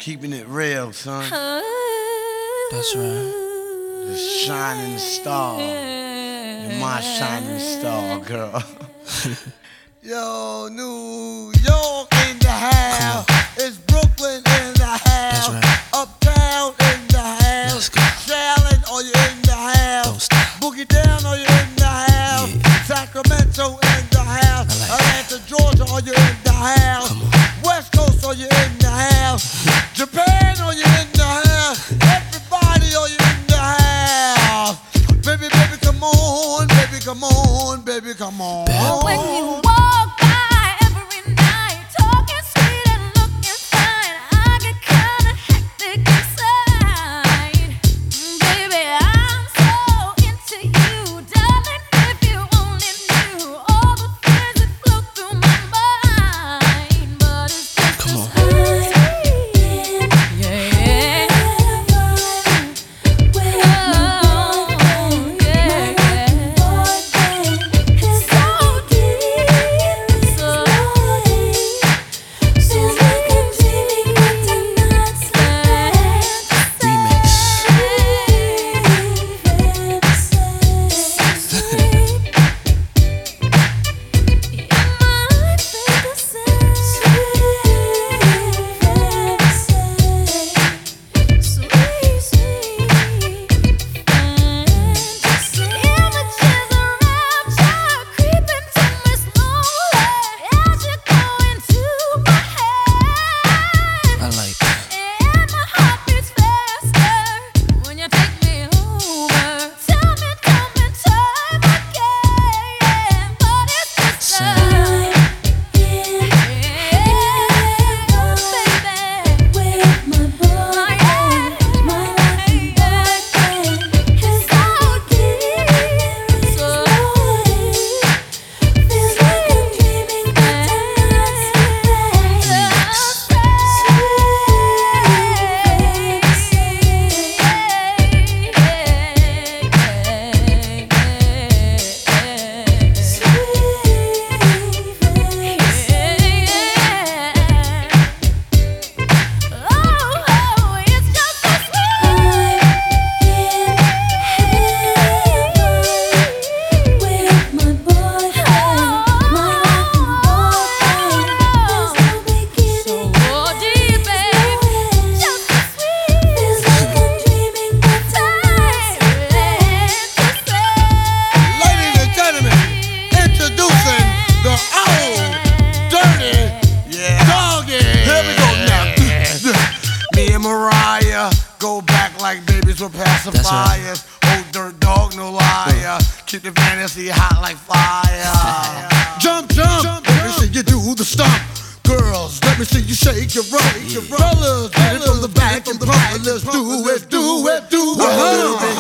Keeping it real, son. That's right. The shining star. You're my shining star, girl. Yo, New York in the house. It's Brooklyn in the house. That's right. Uptown in the house. Let's go. Charlotte, are you in the house? Don't stop. Boogie down, are you in the house? Yeah. Sacramento in the house. I like Atlanta, Georgia, are you in the house? Come on. West Coast, are you in the house? Japan, are you in the house? Everybody, are you in the house? Baby, baby, come on, baby, come on, baby, come on. When you walk by every night, talking sweet and looking fine, I get kinda hectic inside. Baby, I'm so into you, darling. If you only knew all the things that flow through my mind, but it's just Come on. Mariah, go back like babies with pacifiers. Old dirt dog, no liar. Keep the fantasy hot like fire. Jump, jump, let me see you do the stomp. Girls, let me see you shake your rump. Fellas, get it from the back and front. Let's do it, do it, do it.